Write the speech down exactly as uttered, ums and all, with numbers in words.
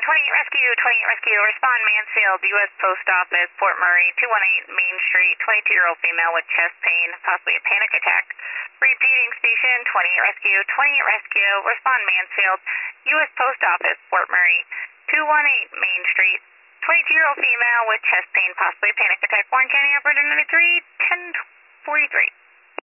twenty-eight Rescue, twenty-eight Rescue, respond Mansfield, U S Post Office, Fort Murray, two one eight Main Street, twenty-two-year-old female with chest pain, possibly a panic attack. Repeating station, twenty-eight Rescue, twenty-eight Rescue, respond Mansfield, U S Post Office, Fort Murray, two one eight Main Street, twenty-two-year-old female with chest pain, possibly a panic attack. Warren County, operator number three, ten forty-three.